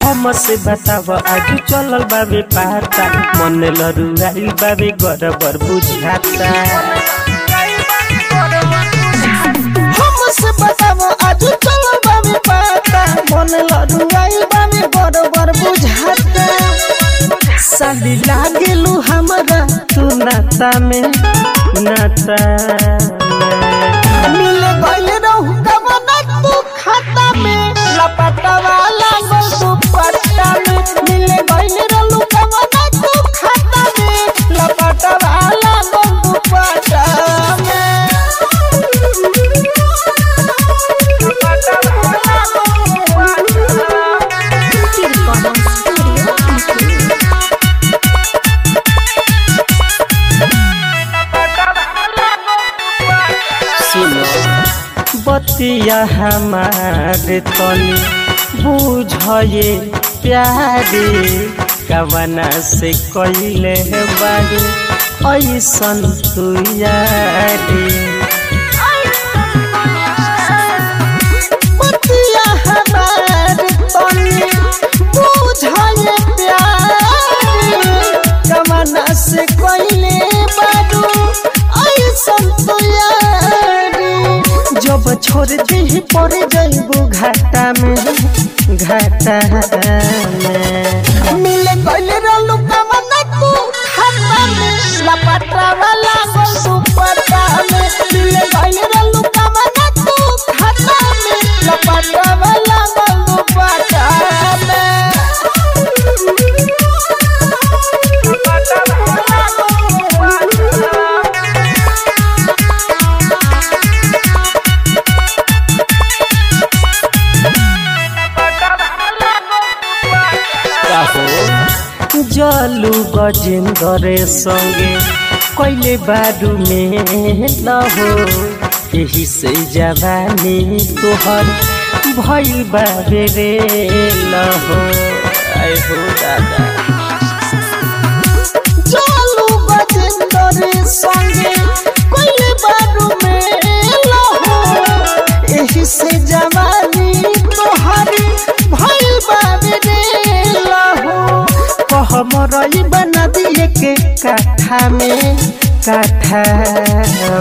हमसे बताव आज चलल बाबे पाता मन लरुआई बाबे गड़बड़ बुझाता हमसे बताव आज चलल बाबे पाता मन लरुआई बाबे गड़बड़ बुझाता साली लागेलू हमरा तू नाता में मिले गइल रहू कवन तू खाता में लपटवा लागल तू पट्टा में मिले गइल रहू कवन तू खाता में लपटवा लागल तू पट्टा में बतिया हमारे तनी बुझे प्यारे कवना से कइले बारी ऐसन तू यारी बतिया हमारे तनी बुझे प्यारे कवना से कइले बारू ऐसन तू यारी जब छोड़ दी पड़ जाइबू घाटा में मिले गइल रहू कवन तू खाता में लपटवा लागल तू पट्टा में मिले गइल रहू कवन तू खाता में लपटवा लागल तू पट्टा में जलू गजेंद्र संगे कोइले बारू में लहो यही से जवानी तोहर भइल बाबे रे लहो आए हो दादा जलू गजेंद्र संगे कोइले बारू में लहो यही से जवानी तोहर भइल बाबे रे लहो हमरई बना दिए के काठा में